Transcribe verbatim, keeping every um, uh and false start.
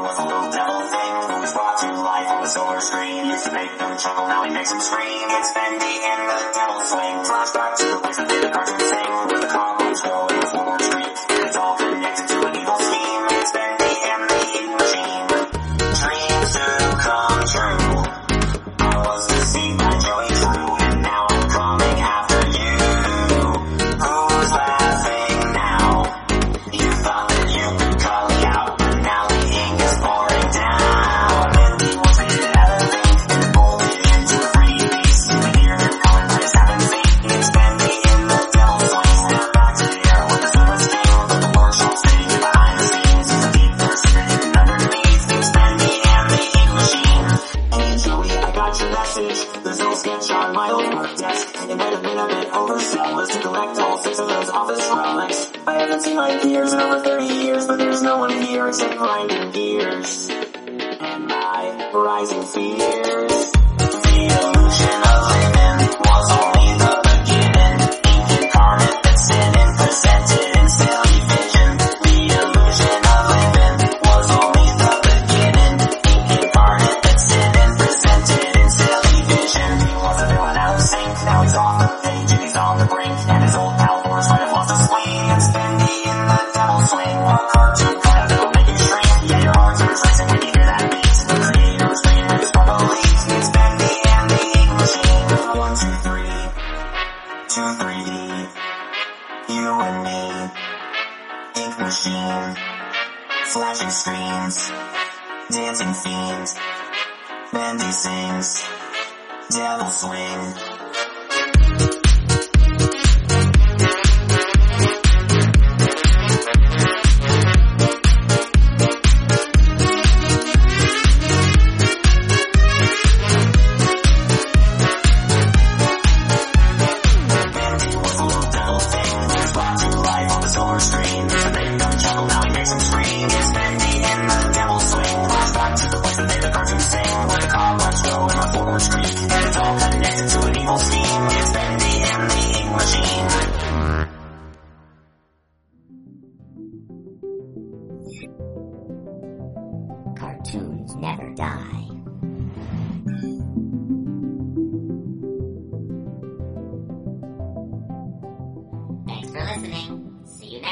was a little devil thing who was brought to life on the silver screen. Used to make them chuckle, now he makes them scream. It's Bendy and the Devil Swing. Flashback to the wizard did a cartoon sing with the cockroach go in his Walmart street. And it's all connected to an evil scheme. It's Bendy and the Ink Machine. Dreams do come true. I was deceived by Joey True, and now I'm coming after you. Who's laughing now? You thought that you could cut me out, but now the ink is pouring down. Bendy was made out of ink and folded into a three piece. You can hear their color plays happen feet. It's Bendy in the Devil Swing. Snap back to the air with a super sting, but the workshop stage behind the scenes is a deep dark secret hidden underneath. It's Bendy and the Ink Machine. Hey Joey, I got your message. There's no sketch on my old work desk. It might have been a bit overzealous to collect all six of those office relics. I haven't seen my peers in over thirty years, but there's no one here except grinding gears and my rising fears. The illusion of living was only the beginning. Ink incarnate that's sin and presented in silly vision. The illusion of living was only the beginning. Ink incarnate that's sin and presented in silly vision. He was a villain out of sync, now he's off the page and he's on the brink. And his old pal Boris might have lost a swing. It's Bendy in the Devil Swing. A cartoon cut that'll make you shrink. Yeah, your heart starts racing when you hear that beat. The creator's dream like his purple leaf. It's Bendy and the Ink Machine. One, two, three. Two, three D. You and me. Ink Machine. Flashing screens. Dancing fiends. Bendy sings. Devil Swing.